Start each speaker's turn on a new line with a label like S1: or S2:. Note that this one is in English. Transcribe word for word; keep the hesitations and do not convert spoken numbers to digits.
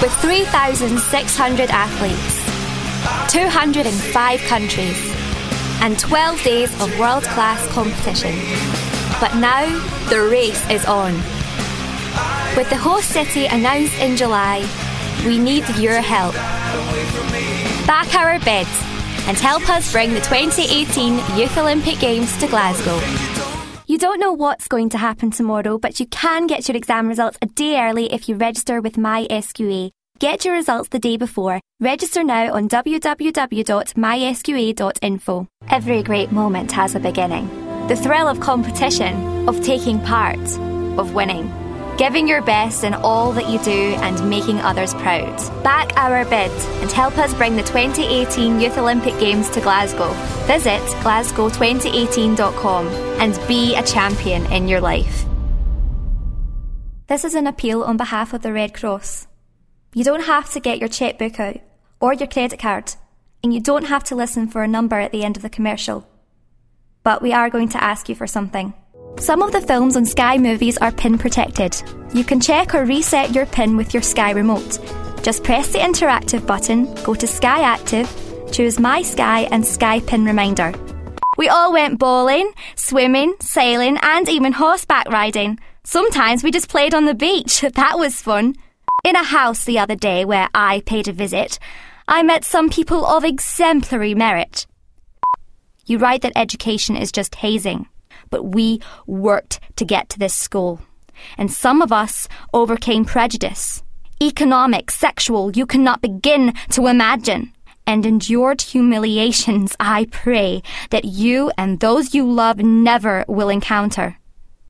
S1: With three thousand six hundred athletes, two hundred five countries, and twelve days of world-class competition. But now, the race is on. With the host city announced in July, we need your help. Back our bids and help us bring the twenty eighteen Youth Olympic Games to Glasgow. You don't know what's going to happen tomorrow, but you can get your exam results a day early if you register with MySQA. Get your results the day before. Register now on w w w dot my s q a dot info. Every great moment has a beginning. The thrill of competition, of taking part, of winning. Giving your best in all that you do and making others proud. Back our bid and help us bring the twenty eighteen Youth Olympic Games to Glasgow. Visit glasgow twenty eighteen dot com and be a champion in your life. This is an appeal on behalf of the Red Cross. You don't have to get your chequebook out or your credit card, and you don't have to listen for a number at the end of the commercial. But we are going to ask you for something. Some of the films on Sky Movies are PIN protected. You can check or reset your PIN with your Sky remote. Just press the interactive button, go to Sky Active, choose My Sky and Sky PIN Reminder. We all went bowling, swimming, sailing and even horseback riding. Sometimes we just played on the beach. That was fun. In a house the other day where I paid a visit, I met some people of exemplary merit. You write that education is just hazing. But we worked to get to this school. And some of us overcame prejudice, economic, sexual, you cannot begin to imagine, and endured humiliations I pray that you and those you love never will encounter.